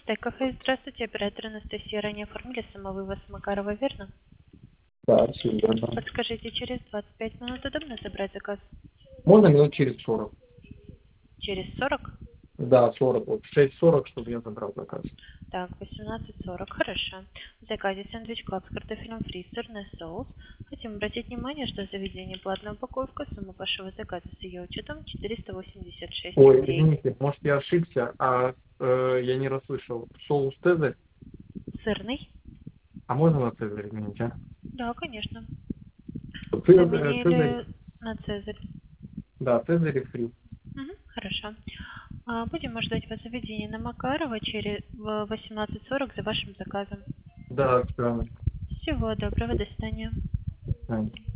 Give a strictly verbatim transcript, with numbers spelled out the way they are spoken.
Кафе, здравствуйте, оператор Анастасия. Ранее оформили самовывоз Макарова, верно? Да, все верно. Подскажите, через двадцать пять минут удобно забрать заказ? Можно минут через сорок? Через сорок? Да, сорок. Вот в шесть сорок, чтобы я забрал заказ. Так, восемнадцать сорок, хорошо. В заказе сэндвич клаб с картофелем фри, сырный соус. Хотим обратить внимание, что заведение платная упаковка, сумма вашего заказа с ее учетом четыреста восемьдесят шесть Ой, рублей. извините, может я ошибся, а э, я не расслышал. Соус Цезарь? Сырный? А можно на Цезарь изменить, а? Да, конечно. Цезарь, Цезарь, Заменили на Цезарь. да, Цезарь и фри. Мгм, хорошо. А, будем ждать вас в заведении на Макарова через в восемнадцать сорок за вашим заказом. Да, все. Всего доброго, до свидания.